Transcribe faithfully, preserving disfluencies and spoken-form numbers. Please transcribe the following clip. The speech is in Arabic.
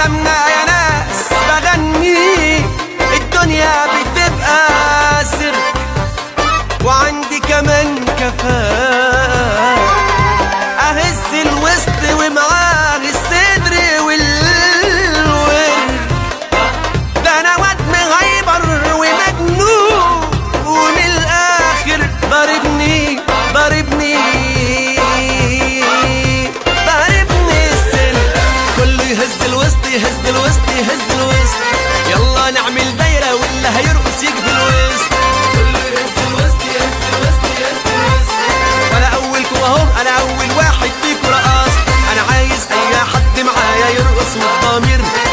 لما يا ناس بغني الدنيا بتبقى سر، وعندي كمان كفاءة اهز الوسط ومعاه الصدر والورد. ده انا واد مغيبر ومجنون ومن الاخر ضاربني ضاربني ضاربني السلك. كله يهز الوسط يهز الوسط يهز الوسط، يلا نعمل دايرة واللي هيرقص يجي في الوسط. كله يهز الوسط يهز الوسط يهز الوسط، وانا اولكم اهو، انا اول واحد فيكم رقص. انا عايز اي حد معايا يرقص والضمير